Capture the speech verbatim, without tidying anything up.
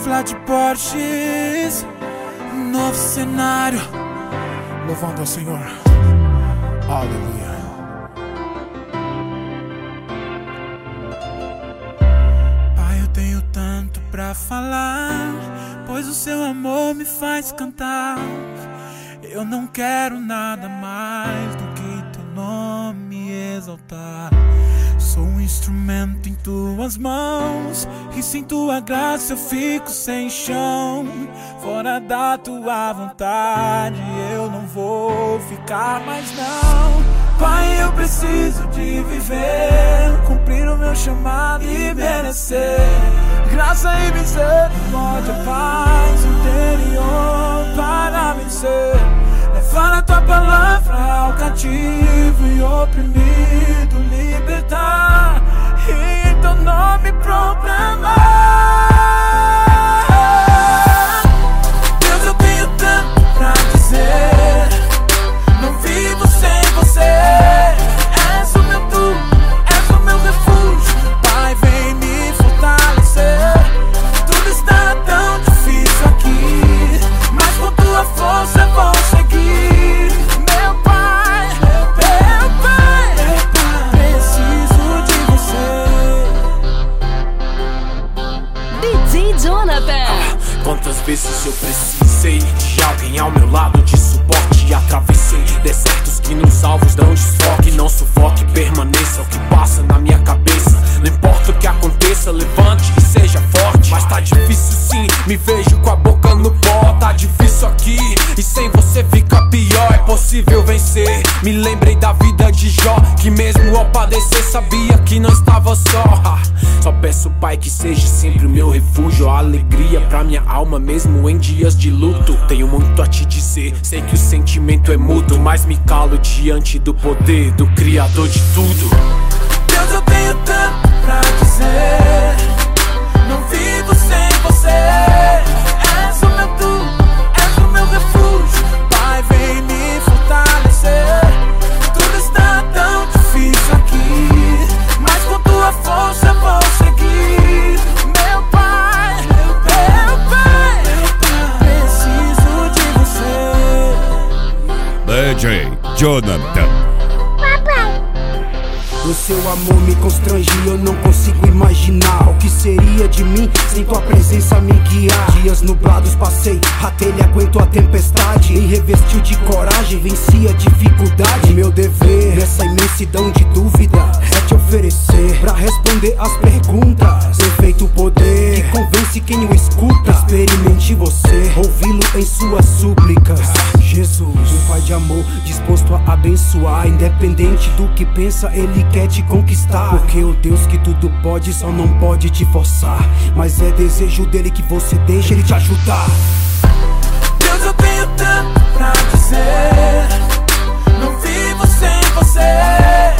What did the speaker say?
camuflar de Porsches, um novo cenário, louvando ao Senhor. Aleluia. Pai, eu tenho tanto pra falar, pois o seu amor me faz cantar. Eu não quero nada mais do que teu nome exaltar. Sou um instrumento em tuas mãos, e sem tua graça eu fico sem chão. Fora da tua vontade eu não vou ficar mais não. Pai, eu preciso de viver, cumprir o meu chamado e merecer graça e misericórdia, paz interior para vencer. Levar a tua palavra ao cativo e oprimido libertar, e em teu nome proclamar. Deus, eu tenho tanto pra dizer, não vivo sem você. És o meu tudo, és o meu refúgio, Pai, vem me fortalecer. Tudo está tão difícil aqui, mas com tua força eu vou seguir. Meu Pai, meu Pai, meu Pai, preciso de você. D J Jonathan. Ah, quantas vezes eu precisei de alguém ao meu lado, de suporte, atravessei desertos que nos alvos dão desfoque. Não sufoque, permaneça, é o que passa na minha cabeça. Não importa o que aconteça, levante e seja forte. Mas tá difícil sim, me vejo com a boca no pó. Tá difícil aqui, e sem você fica pior. É possível vencer, me lembrei da vida de Jó, que mesmo ao padecer sabia que não estava só. Só peço, Pai, que seja sempre o meu refúgio, a alegria pra minha alma mesmo em dias de luto. Tenho muito a te dizer, sei que o sentimento é mútuo, mas me calo diante do poder do Criador de tudo. Deus, eu tenho tanto pra dizer, não vivo sem você. És o meu tudo, és o meu refúgio, Pai, vem me fortalecer. Tudo está tão difícil aqui, mas com tua força eu vou seguir. Meu Pai, meu Pai, meu Pai, preciso de você. D J Jonathan. O seu amor me constrange, eu não consigo imaginar o que seria de mim sem tua presença me guiar. Dias nublados passei, a telha aguentou a tempestade, me revestiu de coragem, venci a dificuldade. Meu dever nessa imensidão de dúvida é te oferecer pra responder as perguntas. Perfeito poder que convence quem o escuta. Experimente você, ouvi-lo em suas súplicas. Jesus, um pai de amor disposto a abençoar, independente do que pensa, ele quer te conquistar. Porque o Deus que tudo pode só não pode te forçar, mas é desejo dele que você deixe ele te ajudar. Deus, eu tenho tanto pra dizer, não vivo sem você.